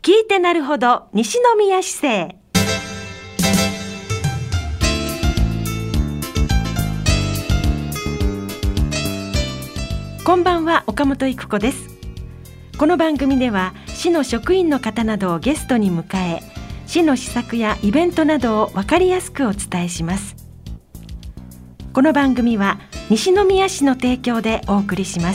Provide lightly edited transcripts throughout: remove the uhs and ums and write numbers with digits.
聞いてなるほど西宮市政。こんばんは、岡本育子です。この番組では市の職員の方などをゲストに迎え、市の施策やイベントなどを分かりやすくお伝えします。この番組は西宮市の提供でお送りします。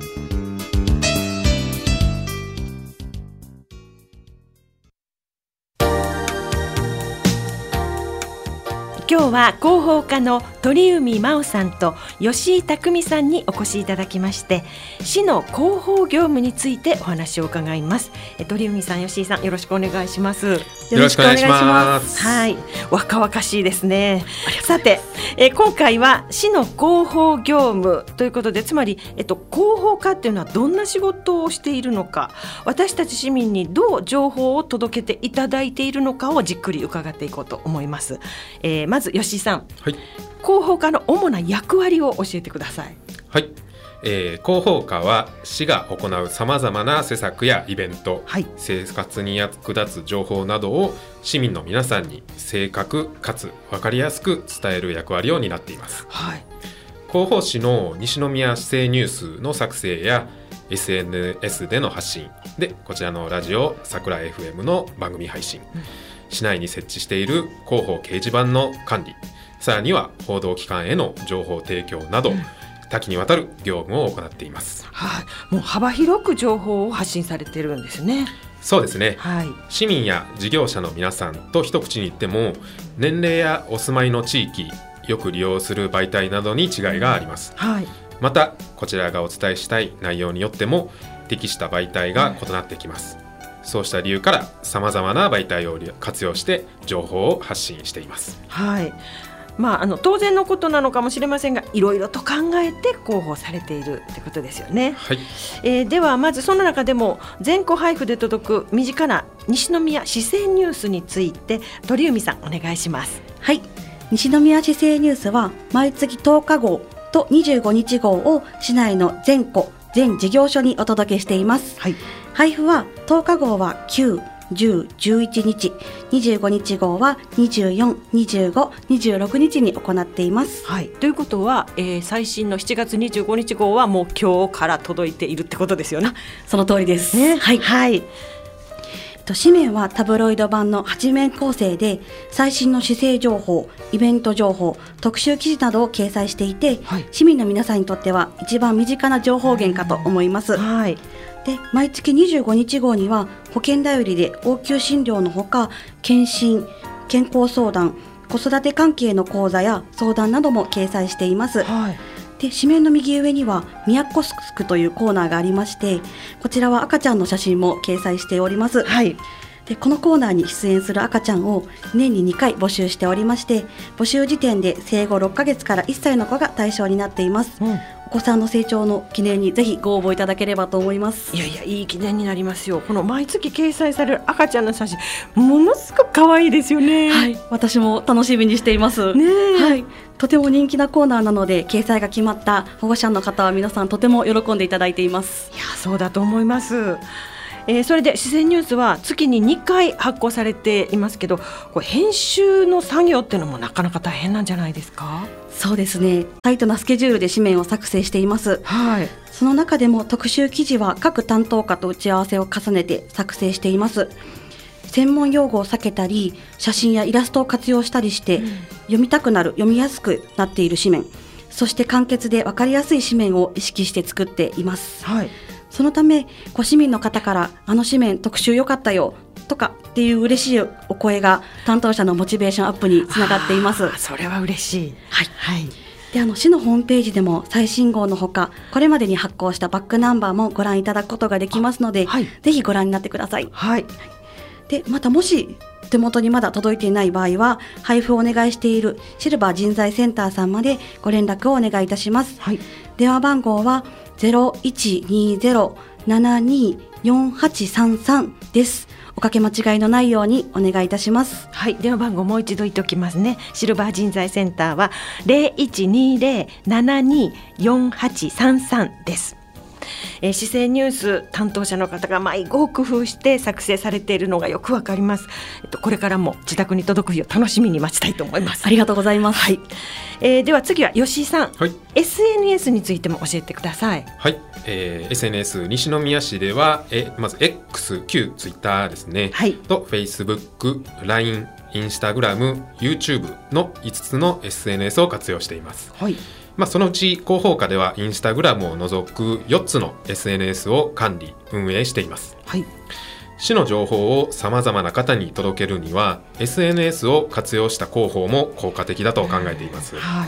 今日は広報課の鳥海真央さんと吉井匠さんにお越しいただきまして、市の広報業務についてお話を伺います。鳥海さん、吉井さん、よろしくお願いします。 よろしくお願いします。 はい、若々しいですね。さて、今回は市の広報業務ということで、つまり、広報課っていうのはどんな仕事をしているのか、私たち市民にどう情報を届けていただいているのかをじっくり伺っていこうと思います。まず吉井さん、はい、広報課の主な役割を教えてください。 はい、広報課は市が行うさまざまな施策やイベント、はい、生活に役立つ情報などを市民の皆さんに正確かつ分かりやすく伝える役割を担っています。はい、広報誌の西宮市政ニュースの作成や SNS での発信で、こちらのラジオ桜 FM の番組配信、市内に設置している広報掲示板の管理、さらには報道機関への情報提供など、多岐にわたる業務を行っています。 はい、もう幅広く情報を発信されているんですね。 そうですね、 はい、 市民や事業者の皆さんと一口に言っても、年齢やお住まいの地域、よく利用する媒体などに違いがあります。はい、またこちらがお伝えしたい内容によっても適した媒体が異なってきます。そうした理由からさまざまな媒体を活用して情報を発信しています。 はい、当然のことなのかもしれませんが、いろいろと考えて広報されているということですよね。はい、ではまずその中でも全戸配布で届く身近な西宮市政ニュースについて鳥海さん、お願いします。 はい、西宮市政ニュースは毎月10日号と25日号を市内の全戸全事業所にお届けしています。はい、配布は10日号は9、10、11日、25日号は24、25、26日に行っています。 はい、ということは、最新の7月25日号はもう今日から届いているってことですよね。 その通りです。 ね、はい、はい。 紙面はタブロイド版の8面構成で、最新の市政情報、イベント情報、特集記事などを掲載していて、はい、市民の皆さんにとっては一番身近な情報源かと思います。はい、で毎月25日号には保険頼りで応急診療のほか、検診、健康相談、子育て関係の講座や相談なども掲載しています。はい、で紙面の右上にはみやっこすくというコーナーがありまして、こちらは赤ちゃんの写真も掲載しております。はい、でこのコーナーに出演する赤ちゃんを年に2回募集しておりまして、募集時点で生後6ヶ月から1歳の子が対象になっています。お子さんの成長の記念にぜひご応募いただければと思います。 いやいや、いい記念になりますよ。この毎月掲載される赤ちゃんの写真、ものすごく可愛いですよね。 はい、私も楽しみにしていますね。はい、とても人気なコーナーなので、掲載が決まった保護者の方は皆さんとても喜んでいただいています。 いや、そうだと思います。それで市政ニュースは月に2回発行されていますけど、これ編集の作業っていうのもなかなか大変なんじゃないですか？ そうですね、タイトなスケジュールで紙面を作成しています。はい、その中でも特集記事は各担当課と打ち合わせを重ねて作成しています。専門用語を避けたり、写真やイラストを活用したりして、読みたくなる、読みやすくなっている紙面、そして簡潔で分かりやすい紙面を意識して作っています。はい、そのためご市民の方から、あの紙面特集良かったよとかっていう嬉しいお声が担当者のモチベーションアップにつながっています。 それは嬉しい。 はい、はい、で市のホームページでも最新号のほか、これまでに発行したバックナンバーもご覧いただくことができますので、はい、ぜひご覧になってください。はい、でまたもし手元にまだ届いていない場合は、配布をお願いしているシルバー人材センターさんまでご連絡をお願いいたします。はい、電話番号は 0120-724833 です。おかけ間違いのないようにお願いいたします。 はい、電話番号もう一度言っておきますね。シルバー人材センターは 0120-724833 です。 市政ニュース担当者の方が迷子を工夫して作成されているのがよくわかります。これからも自宅に届く日を楽しみに待ちたいと思います。 ありがとうございます。 はい。では次は吉井さん、 はい、 SNS についても教えてください。 はい、SNS 西宮市では、まず X 旧 Twitter ですね、はい、と Facebook、LINE、Instagram、YouTube の5つの SNS を活用しています。はい。そのうち広報課では Instagram を除く4つの SNS を管理運営しています。はい。市の情報をさまざまな方に届けるには SNS を活用した広報も効果的だと考えています。はい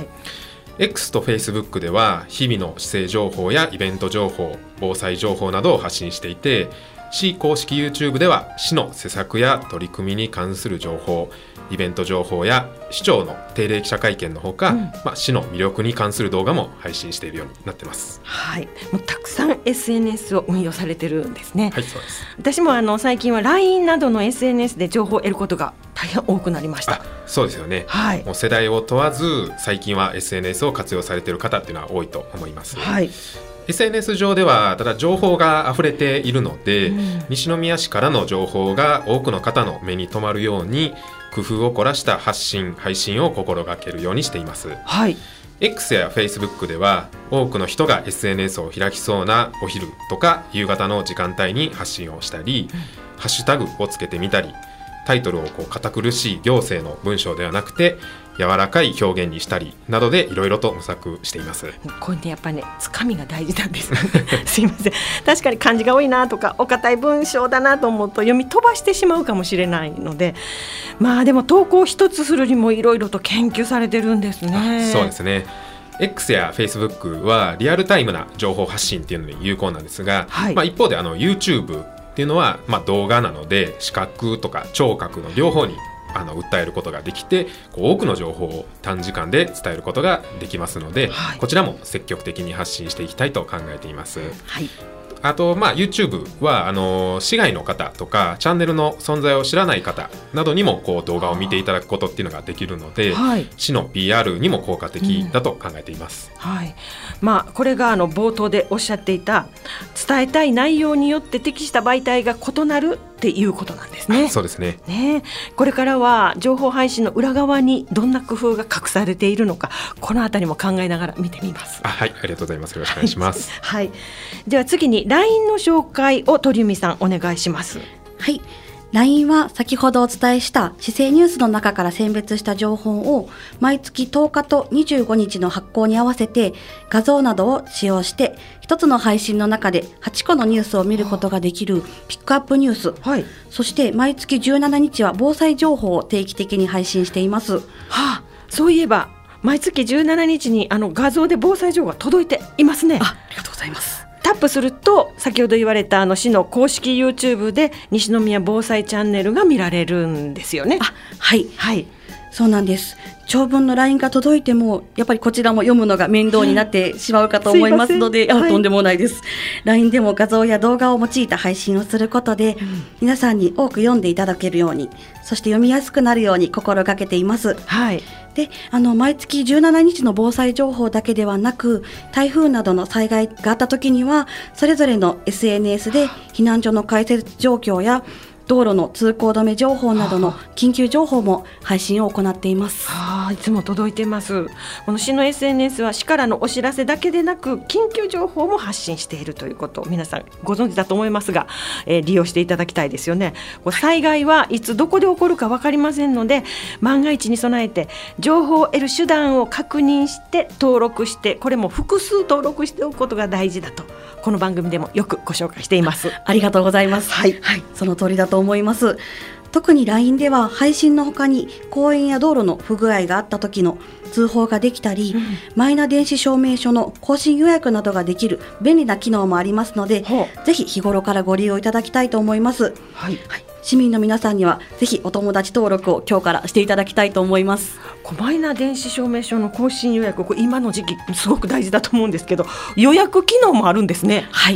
。X と Facebook では日々の市政情報やイベント情報、防災情報などを発信していて、市公式 YouTube では市の施策や取り組みに関する情報、イベント情報や市長の定例記者会見のほか、市の魅力に関する動画も配信しているようになってます。 はい、もうたくさん SNS を運用されてるんですね。 はい、そうです。 私も最近は LINE などの SNS で情報を得ることが大変多くなりました。 そうですよね。はい、もう世代を問わず最近は SNS を活用されている方っていうのは多いと思います。はい。SNS 上ではただ情報が溢れているので、西宮市からの情報が多くの方の目に留まるように工夫を凝らした発信・配信を心がけるようにしています。はい。X や Facebook では多くの人が SNS を開きそうなお昼とか夕方の時間帯に発信をしたり、ハッシュタグをつけてみたり、タイトルを堅苦しい行政の文章ではなくて柔らかい表現にしたりなどでいろいろと模索しています。 これね、やっぱりね、つかみが大事なんですよねすいません、確かに漢字が多いなとかお堅い文章だなと思うと読み飛ばしてしまうかもしれないので、でも投稿一つするにもいろいろと研究されてるんですね。 そうですね。X や Facebook はリアルタイムな情報発信っていうのに有効なんですが、はい、一方でYouTubeっていうのは、動画なので視覚とか聴覚の両方に訴えることができて、多くの情報を短時間で伝えることができますので、はい、こちらも積極的に発信していきたいと考えています。はい。あと、YouTube は市外の方とかチャンネルの存在を知らない方などにも動画を見ていただくことっていうのができるので、はい、市の PR にも効果的だと考えています。 はい。これが冒頭でおっしゃっていた伝えたい内容によって適した媒体が異なるっていうことなんですね。 そうですね。 これからは情報配信の裏側にどんな工夫が隠されているのか、このあたりも考えながら見てみます。 はい、ありがとうございます。よろしくお願いしますはい。では次に LINE の紹介を鳥海さんお願いします。 はい。LINE は先ほどお伝えした市政ニュースの中から選別した情報を毎月10日と25日の発行に合わせて画像などを使用して一つの配信の中で8個のニュースを見ることができるピックアップニュース、はい、そして毎月17日は防災情報を定期的に配信しています。 そういえば毎月17日に画像で防災情報が届いていますね。 ありがとうございます。 タップすると先ほど言われた市の公式 YouTube で西宮防災チャンネルが見られるんですよね。 はい、はい、そうなんです。長文の LINE が届いてもやっぱりこちらも読むのが面倒になってしまうかと思いますので、とんでもないです。LINE でも画像や動画を用いた配信をすることで、皆さんに多く読んでいただけるように、そして読みやすくなるように心がけています。はい。で、毎月17日の防災情報だけではなく、台風などの災害があった時にはそれぞれの SNS で避難所の開設状況や道路の通行止め情報などの緊急情報も配信を行っています。 いつも届いてます。この市の SNS は市からのお知らせだけでなく緊急情報も発信しているということを皆さんご存知だと思いますが、利用していただきたいですよね。災害はいつどこで起こるか分かりませんので、万が一に備えて情報を得る手段を確認して登録して、これも複数登録しておくことが大事だとこの番組でもよくご紹介しています。 ありがとうございます。はい、はい、その通りだと思います。特に LINE では配信の他に公園や道路の不具合があった時の通報ができたり、マイナ電子証明書の更新予約などができる便利な機能もありますので、ぜひ日頃からご利用いただきたいと思います。はい、はい、市民の皆さんにはぜひお友達登録を今日からしていただきたいと思います。 マイナ電子証明書の更新予約、これ今の時期すごく大事だと思うんですけど、予約機能もあるんですね。はい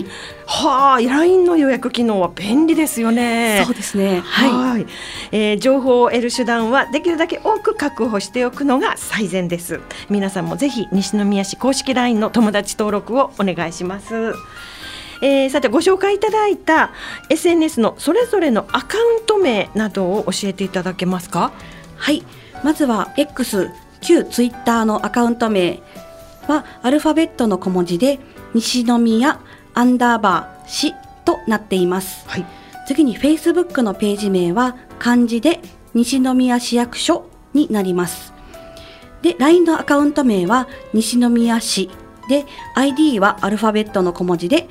。LINE の予約機能は便利ですよね。 そうですね。はい。 情報を得る手段はできるだけ多く確保しておくのが最善です。皆さんもぜひ西宮市公式 LINE の友達登録をお願いします。 さてご紹介いただいた SNS のそれぞれのアカウント名などを教えていただけますか？ はい、まずは X 旧ツイッターのアカウント名はアルファベットの小文字で西宮_市となっています、はい、次に Facebook のページ名は漢字で西宮市役所になります。で LINE のアカウント名は西宮市で ID はアルファベットの小文字で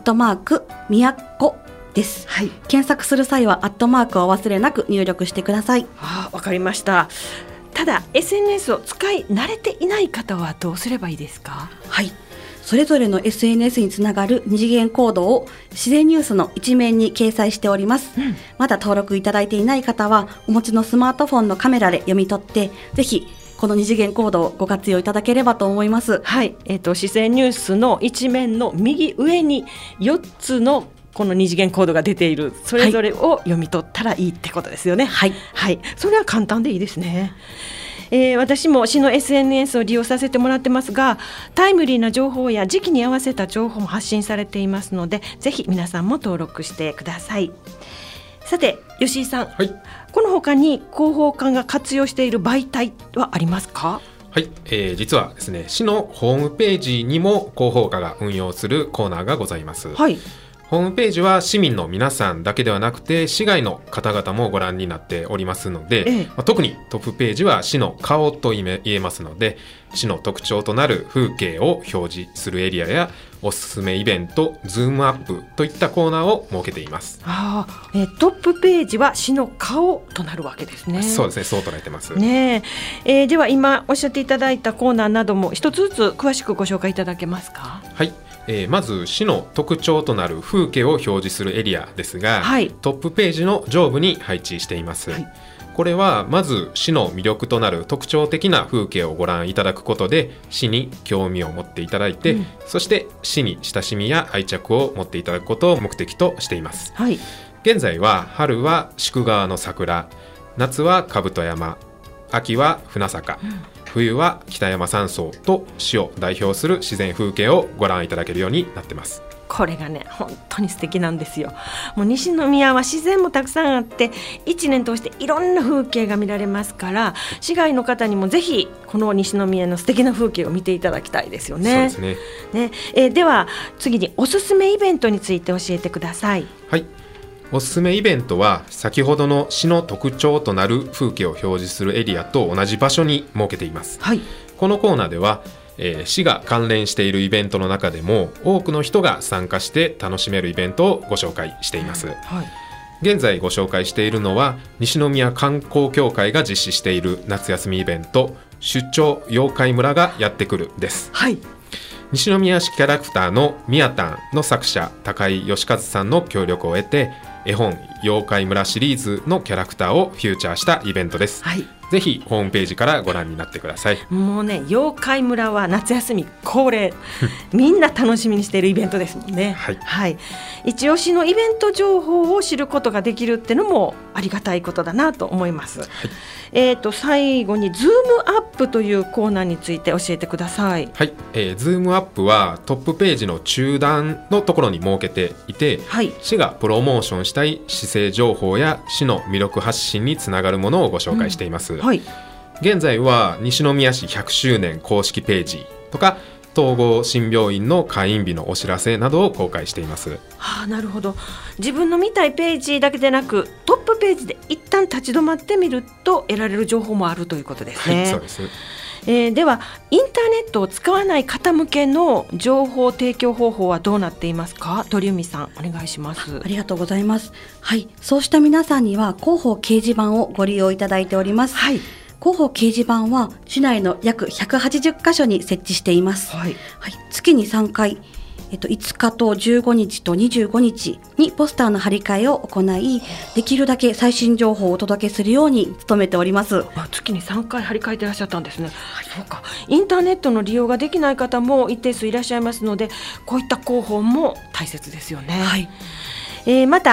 @宮古です、はい、検索する際は@をお忘れなく入力してください。 わかりました。ただ SNS を使い慣れていない方はどうすればいいですか？ はい、それぞれの SNS につながる二次元コードを自然ニュースの一面に掲載しております、まだ登録いただいていない方はお持ちのスマートフォンのカメラで読み取ってぜひこの二次元コードをご活用いただければと思います。 はい、自然ニュースの一面の右上に4つのこの二次元コードが出ているそれぞれを読み取ったらいいってことですよね。はい、はい、それは簡単でいいですね。私も市の SNS を利用させてもらってますがタイムリーな情報や時期に合わせた情報も発信されていますのでぜひ皆さんも登録してください。さて吉井さん、はい、この他に広報課が活用している媒体はありますか？ はい、実はですね市のホームページにも広報課が運用するコーナーがございます。はい、ホームページは市民の皆さんだけではなくて市外の方々もご覧になっておりますので、特にトップページは市の顔と言えますので市の特徴となる風景を表示するエリアやおすすめイベントズームアップといったコーナーを設けています。 トップページは市の顔となるわけですね。 そうですね、そう捉えてます、 ね。では今おっしゃっていただいたコーナーなども一つずつ詳しくご紹介いただけますか？ はい、まず市の特徴となる風景を表示するエリアですが、はい、トップページの上部に配置しています、はい、これはまず市の魅力となる特徴的な風景をご覧いただくことで市に興味を持っていただいて、そして市に親しみや愛着を持っていただくことを目的としています、はい、現在は春は宿川の桜、夏は兜山、秋は船坂、冬は北山山荘と市を代表する自然風景をご覧いただけるようになってます。 これがね本当に素敵なんですよ。もう西宮は自然もたくさんあって1年通していろんな風景が見られますから市外の方にもぜひこの西宮の素敵な風景を見ていただきたいですよね。そうですね。では次におすすめイベントについて教えてください。 はい、おすすめイベントは先ほどの市の特徴となる風景を表示するエリアと同じ場所に設けています、はい、このコーナーでは、市が関連しているイベントの中でも多くの人が参加して楽しめるイベントをご紹介しています、はい、現在ご紹介しているのは西宮観光協会が実施している夏休みイベント出張妖怪村がやってくるです、はい、西宮市キャラクターのみやたんの作者高井義和さんの協力を得て絵本妖怪村シリーズのキャラクターをフューチャーしたイベントです、はい、ぜひホームページからご覧になってください。 もうね妖怪村は夏休み恒例みんな楽しみにしているイベントですもんね、はいはい、一押しのイベント情報を知ることができるってのもありがたいことだなと思います、はい、最後にズームアップというコーナーについて教えてください。 はい、ズームアップはトップページの中段のところに設けていて、はい、市がプロモーションしたい市政情報や市の魅力発信につながるものをご紹介しています、はい、現在は西宮市100周年公式ページとか統合新病院の開院日のお知らせなどを公開しています。 なるほど。自分の見たいページだけでなくトップページで一旦立ち止まってみると得られる情報もあるということですね。 はい、そうです。 ではインターネットを使わない方向けの情報提供方法はどうなっていますか？鳥海さんお願いします。 ありがとうございます。はい、そうした皆さんには広報掲示板をご利用いただいております、はい、広報掲示板は市内の約180カ所に設置しています、はいはい、月に3回5日と15日と25日にポスターの貼り替えを行いできるだけ最新情報をお届けするように努めております。 月に3回貼り替えていらっしゃったんですね、はい、そうか。インターネットの利用ができない方も一定数いらっしゃいますのでこういった広報も大切ですよね、はい。また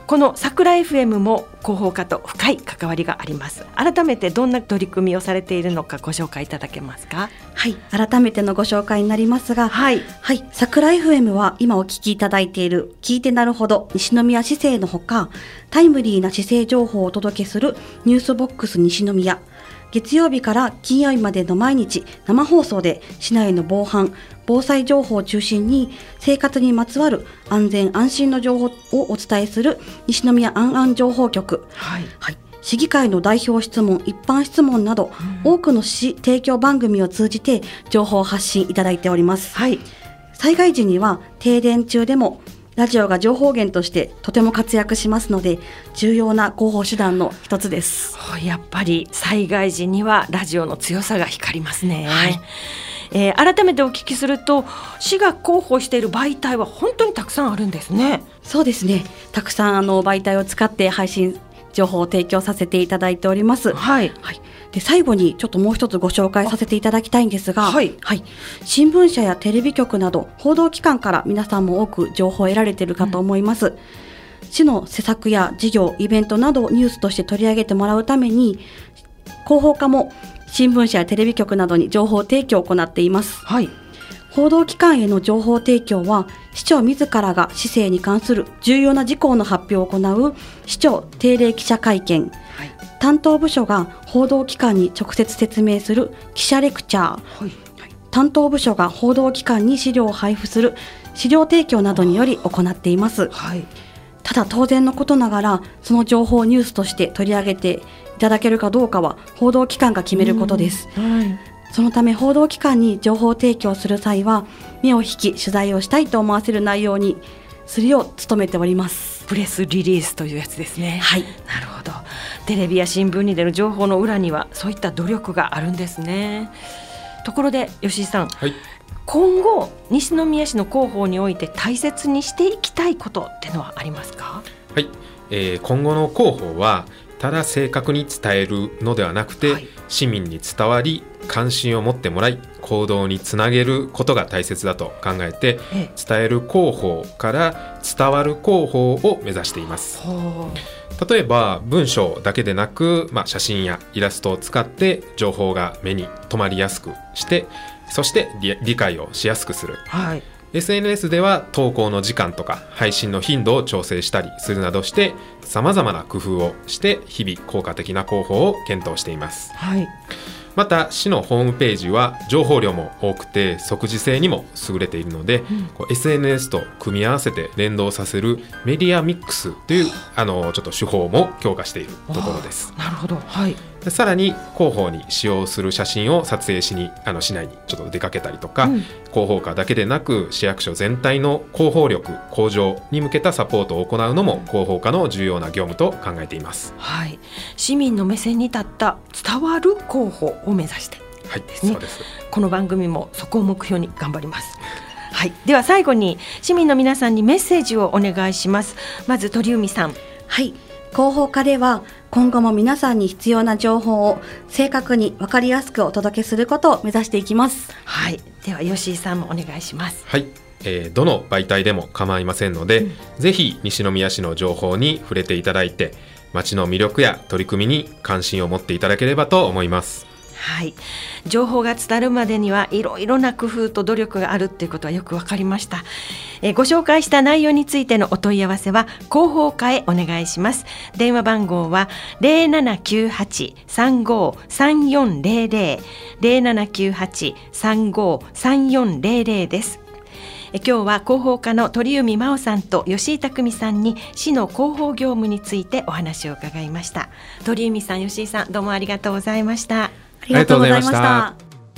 この桜 FM も広報課と深い関わりがあります。改めてどんな取り組みをされているのかご紹介いただけますか？ はい、改めてのご紹介になりますが、 はい、 桜 FM は今お聞きいただいている聞いてなるほど西宮市政のほか、タイムリーな市政情報をお届けするニュースボックス西宮、月曜日から金曜日までの毎日生放送で市内の防犯・防災情報を中心に生活にまつわる安全安心の情報をお伝えする西宮あんあん情報局、市議会の代表質問、一般質問など、多くの市提供番組を通じて情報を発信いただいております。災害時には停電中でもラジオが情報源としてとても活躍しますので、重要な広報手段の一つです。 やっぱり災害時にはラジオの強さが光りますね。改めてお聞きすると、市が広報している媒体は本当にたくさんあるんですね。 そうですね、たくさん媒体を使って配信情報を提供させていただいております。で、最後にちょっともう一つご紹介させていただきたいんですが、新聞社やテレビ局など報道機関から皆さんも多く情報を得られているかと思います。市の施策や事業、イベントなどをニュースとして取り上げてもらうために、広報課も新聞社やテレビ局などに情報提供を行っています。報道機関への情報提供は、市長自らが市政に関する重要な事項の発表を行う市長定例記者会見、担当部署が報道機関に直接説明する記者レクチャー、担当部署が報道機関に資料を配布する資料提供などにより行っています。ただ当然のことながら、その情報をニュースとして取り上げていただけるかどうかは報道機関が決めることです。そのため報道機関に情報提供する際は、目を引き取材をしたいと思わせる内容にするよう努めております。 プレスリリースというやつですね。なるほど。テレビや新聞に出る情報の裏にはそういった努力があるんですね。ところで吉井さん、今後西宮市の広報において大切にしていきたいことってのはありますか？ 今後の広報はただ正確に伝えるのではなくて、市民に伝わり関心を持ってもらい行動につなげることが大切だと考えて、伝える広報から伝わる広報を目指しています。例えば文章だけでなく、写真やイラストを使って情報が目に留まりやすくして、そして理解をしやすくする。SNS では投稿の時間とか配信の頻度を調整したりするなどして様々な工夫をして日々効果的な広報を検討しています。また市のホームページは情報量も多くて即時性にも優れているので、SNS と組み合わせて連動させるメディアミックスというちょっと手法も強化しているところです。 なるほど。 でさらに広報に使用する写真を撮影しに市内にちょっと出かけたりとか、広報課だけでなく市役所全体の広報力向上に向けたサポートを行うのも広報課の重要な業務と考えています。 市民の目線に立った伝わる広報を目指してですね。 そうです。 この番組もそこを目標に頑張ります。では最後に市民の皆さんにメッセージをお願いします。まず鳥海さん。 広報課では今後も皆さんに必要な情報を正確に分かりやすくお届けすることを目指していきます。 では吉井さんもお願いします。 どの媒体でも構いませんので、ぜひ西宮市の情報に触れていただいて町の魅力や取り組みに関心を持っていただければと思います。 情報が伝わるまでにはいろいろな工夫と努力があるっていうことはよく分かりました。ご紹介した内容についてのお問い合わせは広報課へお願いします。電話番号は 0798-35-3400 0798-35-3400 です。今日は広報課の鳥海真央さんと吉井匠さんに市の広報業務についてお話を伺いました。鳥海さん、吉井さん、どうもありがとうございました。 ありがとうございました。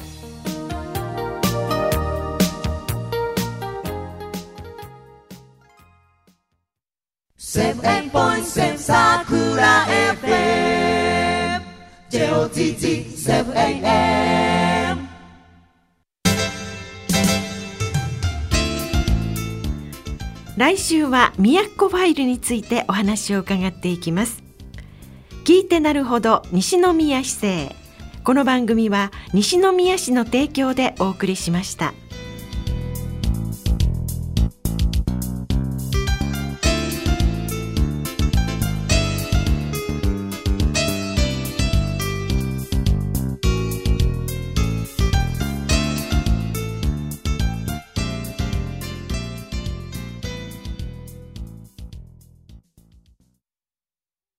7.7 Sakura FM JOTT 7am。 来週は宮古ファイルについてお話を伺っていきます。聞いてなるほど西宮市政。この番組は西宮市の提供でお送りしました。